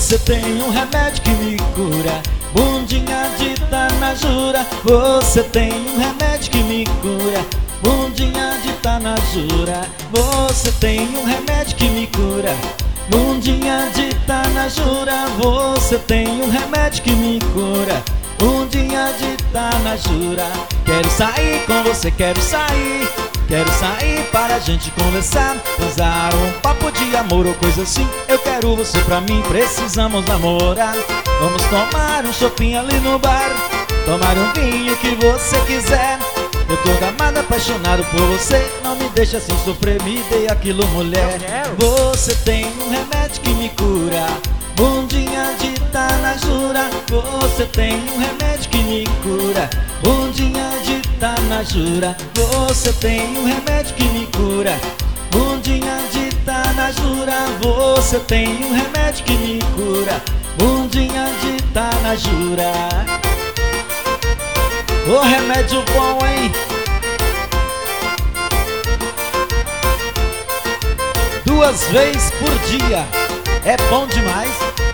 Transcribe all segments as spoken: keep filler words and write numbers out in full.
Você tem um remédio que me cura, bundinha de tanajura. Você tem um remédio que me cura, bundinha de tanajura. Você tem um remédio que me cura, bundinha de tanajura. Você tem um remédio que me cura, bundinha de tanajura. Quero sair com você, quero sair, quero sair para a gente conversar, usar um papo de amor ou coisa assim. Eu quero você pra mim, precisamos namorar. Vamos tomar um shopping ali no bar, tomar um vinho que você quiser. Eu tô gamado, apaixonado por você, não me deixa assim sofrer, me dê aquilo, mulher. Você tem um remédio que me cura, bundinha de tanajura. Você tem um remédio que me cura, bundinha de tanajura. Você tem um remédio que me cura, bundinha de tanajura. Você tem um remédio que me cura, bundinha de tanajura. Ô remédio bom, hein? Duas vezes por dia, é bom demais.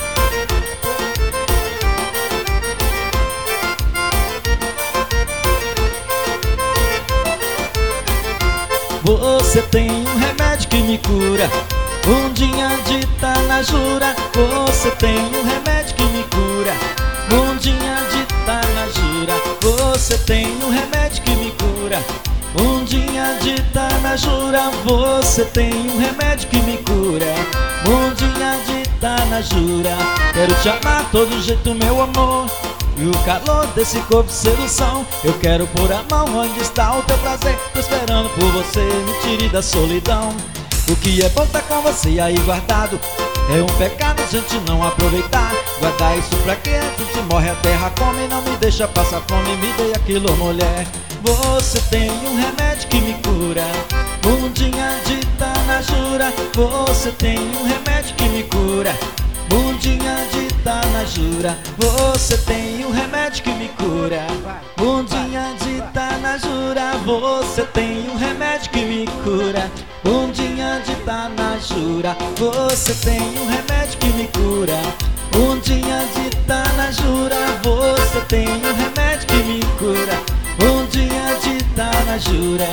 Você tem um remédio que me cura, bundinha de tanajura. Você tem um remédio que me cura, bundinha de tanajura. Você tem um remédio que me cura, bundinha de tanajura. Você tem um remédio que me cura, bundinha de tanajura. Quero te amar todo jeito, meu amor, e o calor desse corpo sedução. Eu quero pôr a mão onde está o teu prazer, tô esperando por você, me tire da solidão. O que é bom tá com você aí guardado, é um pecado a gente não aproveitar. Guardar isso pra quê? A gente morre, a terra come, não me deixa passar fome, me dê aquilo, mulher. Você tem um remédio que me cura, bundinha de tanajura. Você tem um remédio que me cura, bundinha de tanajura. Você tem um remédio que me cura, bundinha de tanajura. Você tem um remédio que me cura, bundinha de tanajura. Você tem um remédio que me cura, bundinha de tanajura. Você tem um remédio que me cura, bundinha de tanajura.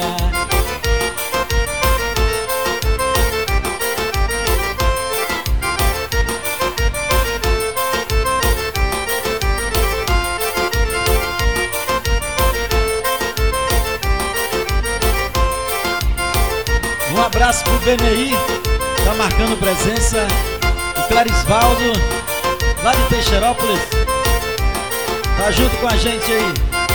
Um abraço pro B N I, tá marcando presença. O Clarisvaldo, lá de Teixeirópolis, tá junto com a gente aí.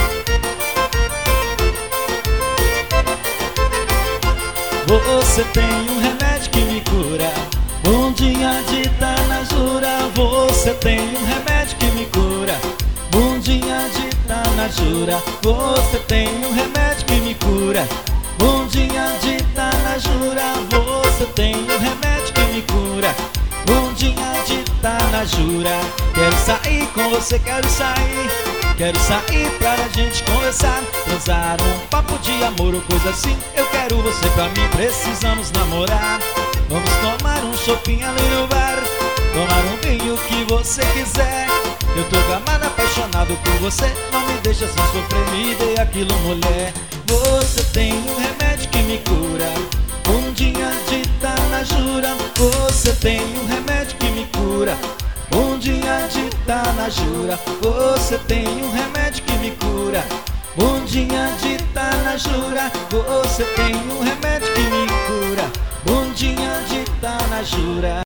Você tem um remédio que me cura, bundinha de tanajura. Você tem um remédio que me cura, bundinha de tanajura. Você tem um remédio que me cura, bundinha de tanajura. Você tem um remédio que me cura, bundinha de tanajura. Quero sair com você, quero sair, quero sair para a gente conversar, usar um papo de amor ou coisa assim. Eu quero você pra mim, precisamos namorar. Vamos tomar um shopping ali no bar, tomar um vinho que você quiser. Eu tô gamado, apaixonado por você, não me deixa assim sofrer, me dê aquilo, mulher. Você tem um remédio que me cura, bundinha de tanajura. Você tem um remédio que me cura, bundinha de tanajura. Você tem um remédio que me cura, bundinha de tanajura. Você tem um remédio que me cura, bundinha de tanajura.